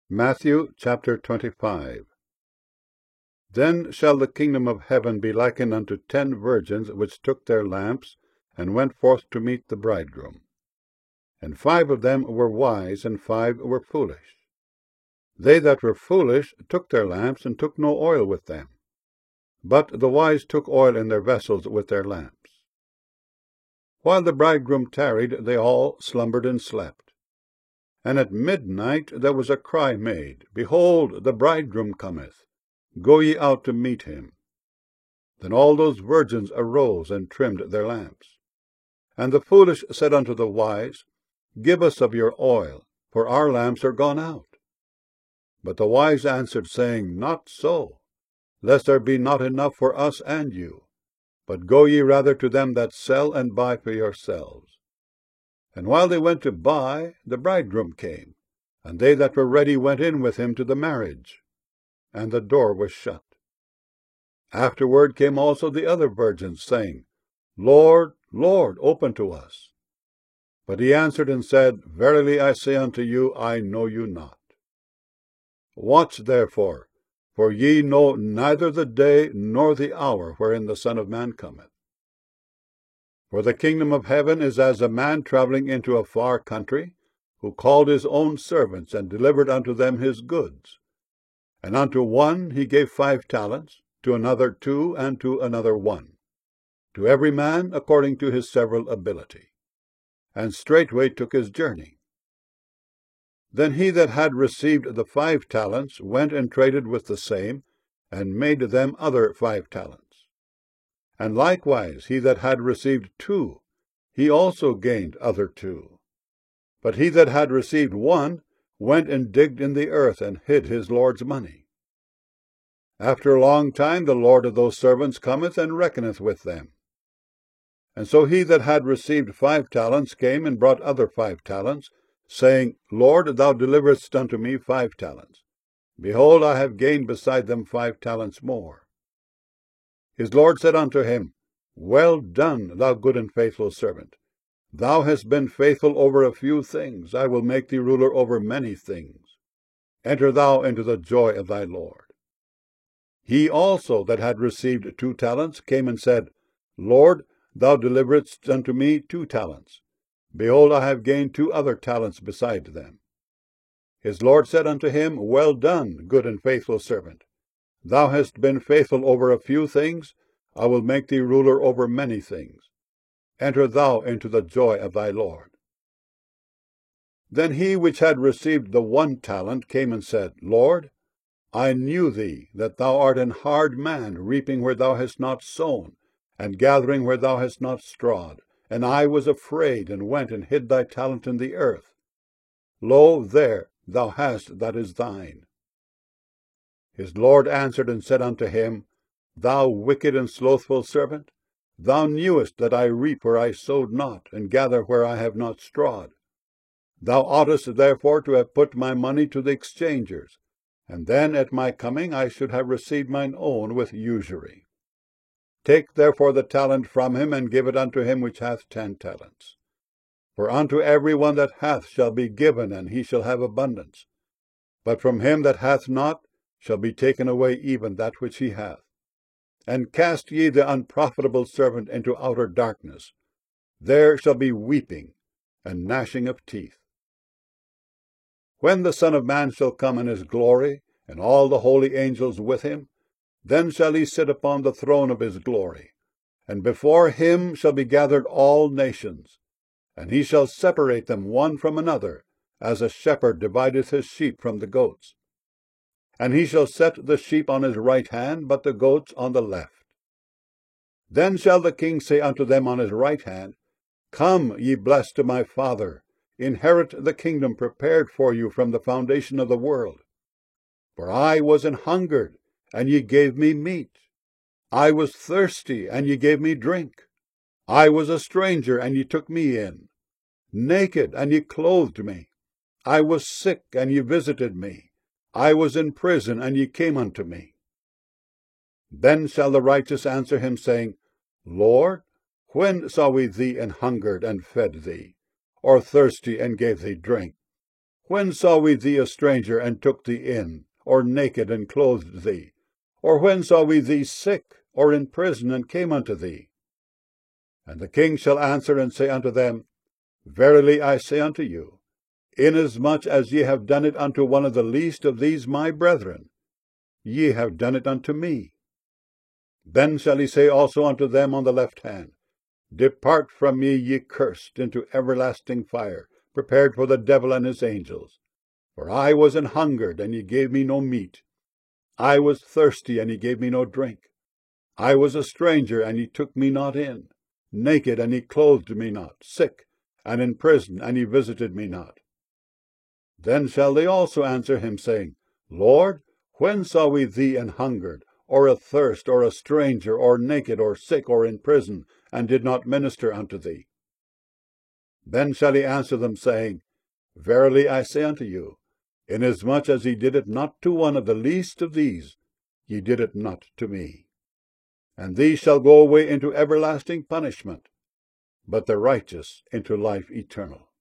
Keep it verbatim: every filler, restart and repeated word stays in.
Matthew chapter twenty-five. Then shall the kingdom of heaven be likened unto ten virgins which took their lamps, and went forth to meet the bridegroom. And five of them were wise, and five were foolish. They that were foolish took their lamps, and took no oil with them. But the wise took oil in their vessels with their lamps. While the bridegroom tarried, they all slumbered and slept. And at midnight there was a cry made, Behold, the bridegroom cometh, go ye out to meet him. Then all those virgins arose and trimmed their lamps. And the foolish said unto the wise, Give us of your oil, for our lamps are gone out. But the wise answered, saying, Not so, lest there be not enough for us and you. But go ye rather to them that sell, and buy for yourselves. And while they went to buy, the bridegroom came, and they that were ready went in with him to the marriage, and the door was shut. Afterward came also the other virgins, saying, Lord, Lord, open to us. But he answered and said, Verily I say unto you, I know you not. Watch therefore, for ye know neither the day nor the hour wherein the Son of Man cometh. For the kingdom of heaven is as a man travelling into a far country, who called his own servants, and delivered unto them his goods. And unto one he gave five talents, to another two, and to another one, to every man according to his several ability. And straightway took his journey. Then he that had received the five talents went and traded with the same, and made them other five talents. And likewise he that had received two, he also gained other two. But he that had received one went and digged in the earth, and hid his Lord's money. After a long time the Lord of those servants cometh, and reckoneth with them. And so he that had received five talents came and brought other five talents, saying, Lord, thou deliveredst unto me five talents. Behold, I have gained beside them five talents more. His Lord said unto him, Well done, thou good and faithful servant. Thou hast been faithful over a few things. I will make thee ruler over many things. Enter thou into the joy of thy Lord. He also that had received two talents came and said, Lord, thou deliveredst unto me two talents. Behold, I have gained two other talents beside them. His Lord said unto him, Well done, good and faithful servant. Thou hast been faithful over a few things, I will make thee ruler over many things. Enter thou into the joy of thy Lord. Then he which had received the one talent came and said, Lord, I knew thee, that thou art an hard man, reaping where thou hast not sown, and gathering where thou hast not strawed. And I was afraid, and went and hid thy talent in the earth. Lo, there thou hast that is thine. His Lord answered and said unto him, Thou wicked and slothful servant, thou knewest that I reap where I sowed not, and gather where I have not strawed. Thou oughtest therefore to have put my money to the exchangers, and then at my coming I should have received mine own with usury. Take therefore the talent from him, and give it unto him which hath ten talents. For unto every one that hath shall be given, and he shall have abundance. But from him that hath not shall be taken away even that which he hath. And cast ye the unprofitable servant into outer darkness. There shall be weeping and gnashing of teeth. When the Son of Man shall come in his glory, and all the holy angels with him, then shall he sit upon the throne of his glory. And before him shall be gathered all nations. And he shall separate them one from another, as a shepherd divideth his sheep from the goats. And he shall set the sheep on his right hand, but the goats on the left. Then shall the king say unto them on his right hand, Come, ye blessed of my Father, inherit the kingdom prepared for you from the foundation of the world. For I was an hungered, and ye gave me meat. I was thirsty, and ye gave me drink. I was a stranger, and ye took me in. Naked, and ye clothed me. I was sick, and ye visited me. I was in prison, and ye came unto me. Then shall the righteous answer him, saying, Lord, when saw we thee an hungered, and fed thee, or thirsty, and gave thee drink? When saw we thee a stranger, and took thee in, or naked, and clothed thee? Or when saw we thee sick, or in prison, and came unto thee? And the king shall answer and say unto them, Verily I say unto you, inasmuch as ye have done it unto one of the least of these my brethren, ye have done it unto me. Then shall he say also unto them on the left hand, Depart from me, ye cursed, into everlasting fire, prepared for the devil and his angels. For I was an hungered, and ye gave me no meat. I was thirsty, and ye gave me no drink. I was a stranger, and ye took me not in. Naked, and ye clothed me not. Sick, and in prison, and ye visited me not. Then shall they also answer him, saying, Lord, when saw we thee an hungered, or athirst, or a stranger, or naked, or sick, or in prison, and did not minister unto thee? Then shall he answer them, saying, Verily I say unto you, inasmuch as ye did it not to one of the least of these, ye did it not to me. And these shall go away into everlasting punishment, but the righteous into life eternal.